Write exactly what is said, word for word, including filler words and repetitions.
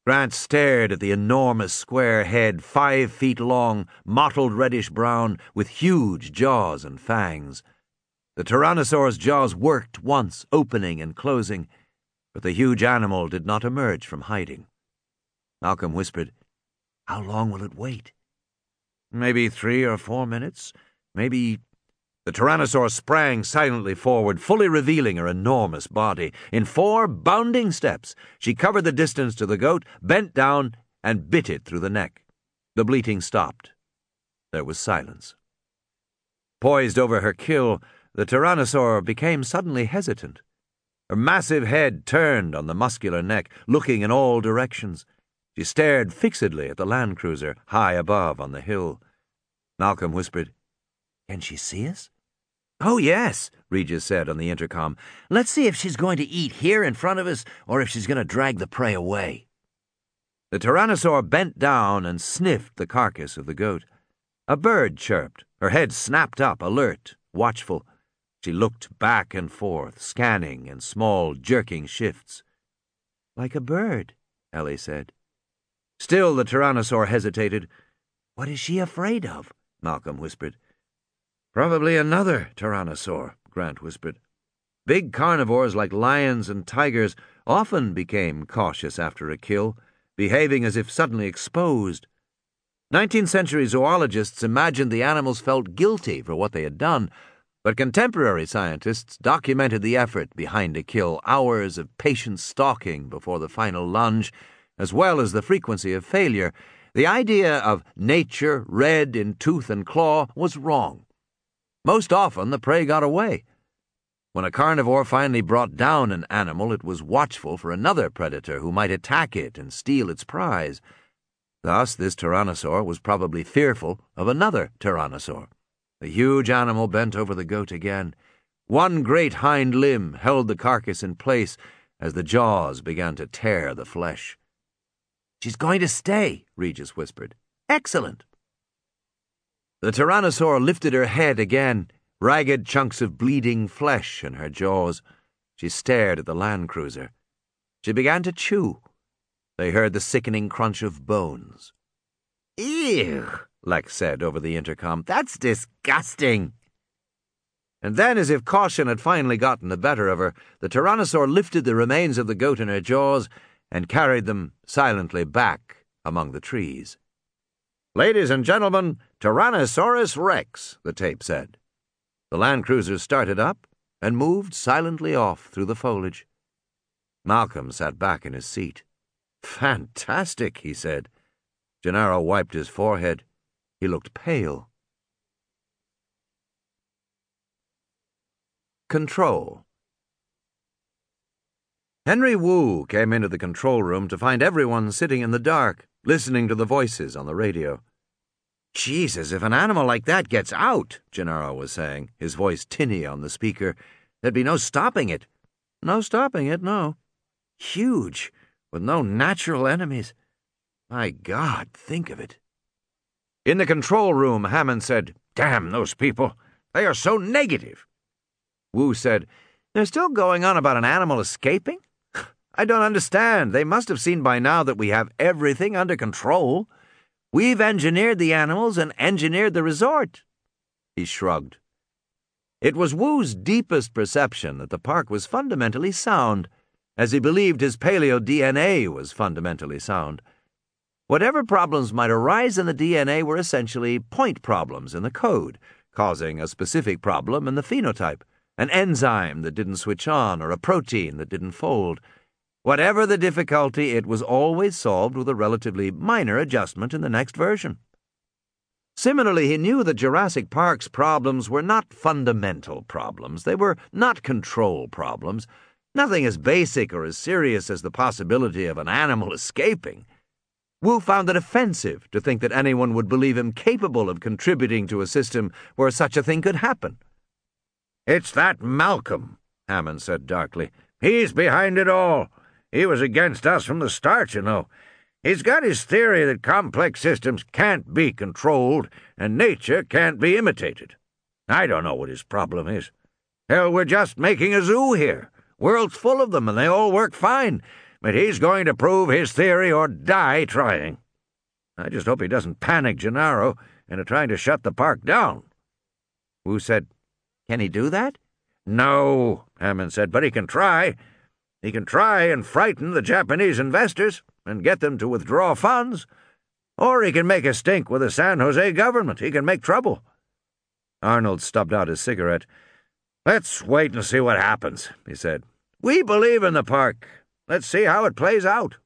Grant stared at the enormous square head, five feet long, mottled reddish-brown, with huge jaws and fangs. The Tyrannosaur's jaws worked once, opening and closing, but the huge animal did not emerge from hiding. Malcolm whispered, "How long will it wait?" "Maybe three or four minutes. Maybe—" The Tyrannosaur sprang silently forward, fully revealing her enormous body. In four bounding steps, she covered the distance to the goat, bent down, and bit it through the neck. The bleating stopped. There was silence. Poised over her kill, the Tyrannosaur became suddenly hesitant. Her massive head turned on the muscular neck, looking in all directions. She stared fixedly at the land cruiser, high above on the hill. Malcolm whispered, "Can she see us?" "Oh, yes," Regis said on the intercom. "Let's see if she's going to eat here in front of us or if she's going to drag the prey away." The Tyrannosaur bent down and sniffed the carcass of the goat. A bird chirped, her head snapped up, alert, watchful. She looked back and forth, scanning in small, jerking shifts. "Like a bird," Ellie said. Still the Tyrannosaur hesitated. "What is she afraid of?" Malcolm whispered. "Probably another Tyrannosaur," Grant whispered. Big carnivores like lions and tigers often became cautious after a kill, behaving as if suddenly exposed. Nineteenth century zoologists imagined the animals felt guilty for what they had done, but contemporary scientists documented the effort behind a kill, hours of patient stalking before the final lunge, as well as the frequency of failure. The idea of nature red in tooth and claw was wrong. Most often the prey got away. When a carnivore finally brought down an animal, it was watchful for another predator who might attack it and steal its prize. Thus, this Tyrannosaur was probably fearful of another Tyrannosaur. The huge animal bent over the goat again. One great hind limb held the carcass in place as the jaws began to tear the flesh. "She's going to stay," Regis whispered. "Excellent." The Tyrannosaur lifted her head again, ragged chunks of bleeding flesh in her jaws. She stared at the land cruiser. She began to chew. They heard the sickening crunch of bones. "Ew," Lex said over the intercom. "That's disgusting." And then, as if caution had finally gotten the better of her, the Tyrannosaur lifted the remains of the goat in her jaws and carried them silently back among the trees. "Ladies and gentlemen, Tyrannosaurus Rex," the tape said. The land cruiser started up and moved silently off through the foliage. Malcolm sat back in his seat. "Fantastic," he said. Gennaro wiped his forehead. He looked pale. Control. Henry Wu came into the control room to find everyone sitting in the dark, listening to the voices on the radio. "Jesus, if an animal like that gets out," Gennaro was saying, his voice tinny on the speaker, "there'd be no stopping it." "No stopping it, no. Huge, with no natural enemies. My God, think of it." In the control room, Hammond said, "Damn those people. They are so negative." Wu said, "They're still going on about an animal escaping? I don't understand. They must have seen by now that we have everything under control. We've engineered the animals and engineered the resort." He shrugged. It was Wu's deepest perception that the park was fundamentally sound, as he believed his paleo D N A was fundamentally sound. Whatever problems might arise in the D N A were essentially point problems in the code, causing a specific problem in the phenotype, an enzyme that didn't switch on or a protein that didn't fold. Whatever the difficulty, it was always solved with a relatively minor adjustment in the next version. Similarly, he knew that Jurassic Park's problems were not fundamental problems. They were not control problems. Nothing as basic or as serious as the possibility of an animal escaping. Wu found it offensive to think that anyone would believe him capable of contributing to a system where such a thing could happen. "It's that Malcolm," Hammond said darkly. "He's behind it all. He was against us from the start, you know. He's got his theory that complex systems can't be controlled and nature can't be imitated. I don't know what his problem is. Hell, we're just making a zoo here. World's full of them and they all work fine. but he's going to prove his theory or die trying. I just hope he doesn't panic Gennaro into trying to shut the park down." Wu said, "Can he do that?" "No," Hammond said, "but he can try. He can try and frighten the Japanese investors and get them to withdraw funds. Or he can make a stink with the San Jose government. He can make trouble." Arnold stubbed out his cigarette. "Let's wait and see what happens," he said. "We believe in the park. Let's see how it plays out."